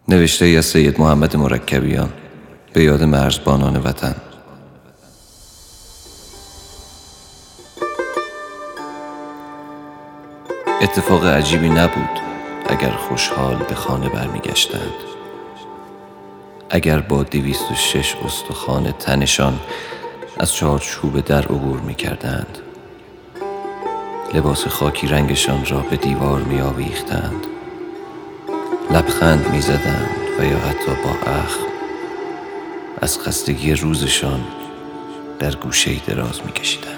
نوشته ای از سید محمد مرکبیان به یاد مرزبانان وطن. اتفاق عجیبی نبود اگر خوشحال به خانه برمیگشتند، اگر با 206 استخوان تنشان از چارچوب در عبور می‌کردند، لباس خاکی رنگشان را به دیوار می‌آویختند، لبخند می‌زدند و یا حتی با اخم از خستگی روزشان در گوشه‌ای دراز می‌کشیدند.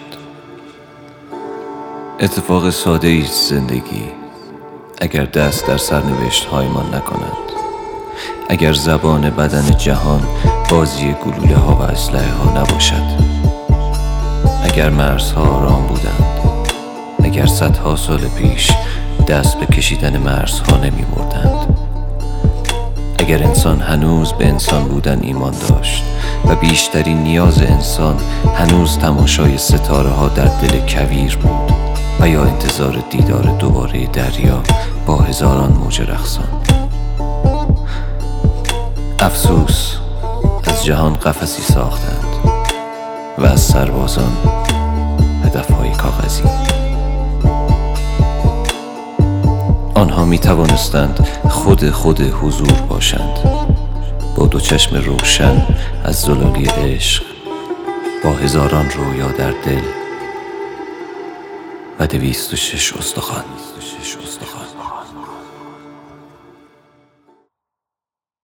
اتفاق ساده است زندگی، اگر دست در سرنوشت‌هایمان نکند، اگر زبان بدن جهان بازی گلوله ها و اسلحه ها نباشد، اگر مرزها آرام بودند، اگر صدها سال پیش دست به کشیدن مرزها نمی بردند، اگر انسان هنوز به انسان بودن ایمان داشت و بیشترین نیاز انسان هنوز تماشای ستاره ها در دل کویر بود و یا انتظار دیدار دوباره دریا با هزاران موج رقصان. افسوس از جهان قفسی ساختند و از سربازان هدفهای کاغذی. آنها می توانستند خود حضور باشند، با دو چشم روشن از زلالی عشق، با هزاران رویا در دل و 206 استخوان.